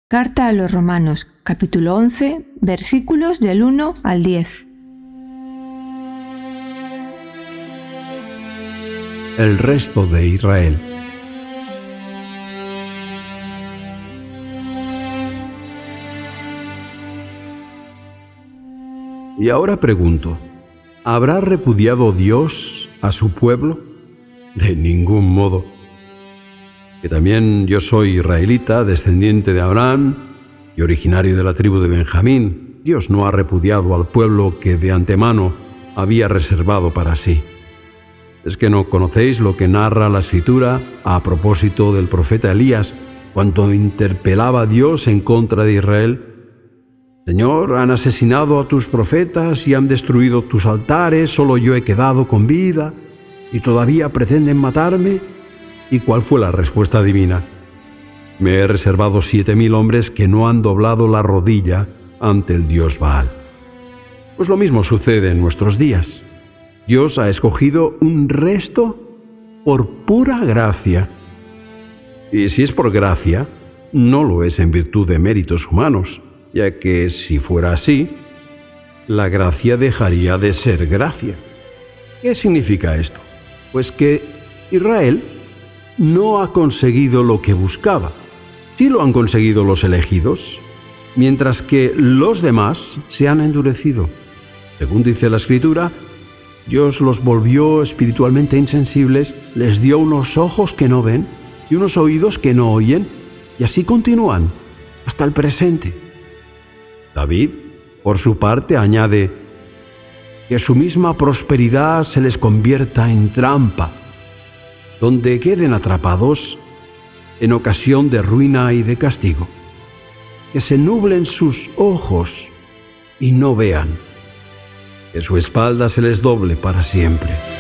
Carta a los Romanos, capítulo 11, versículos del 1 al 10. El resto de Israel. Y ahora pregunto, ¿habrá repudiado Dios a su pueblo? De ningún modo. Que también yo soy israelita, descendiente de Abraham y originario de la tribu de Benjamín. Dios no ha repudiado al pueblo que de antemano había reservado para sí. ¿Es que no conocéis lo que narra la Escritura a propósito del profeta Elías cuando interpelaba a Dios en contra de Israel? Señor, han asesinado a tus profetas y han destruido tus altares, solo yo he quedado con vida y todavía pretenden matarme. ¿Y cuál fue la respuesta divina? Me he reservado 7,000 hombres que no han doblado la rodilla ante el dios Baal. Pues lo mismo sucede en nuestros días. Dios ha escogido un resto por pura gracia. Y si es por gracia, no lo es en virtud de méritos humanos, ya que si fuera así, la gracia dejaría de ser gracia. ¿Qué significa esto? Pues que Israel no ha conseguido lo que buscaba. Sí lo han conseguido los elegidos, mientras que los demás se han endurecido. Según dice la Escritura, Dios los volvió espiritualmente insensibles, les dio unos ojos que no ven y unos oídos que no oyen, y así continúan hasta el presente. David, por su parte, añade que su misma prosperidad se les convierta en trampa, donde queden atrapados en ocasión de ruina y de castigo, que se nublen sus ojos y no vean, que su espalda se les doble para siempre.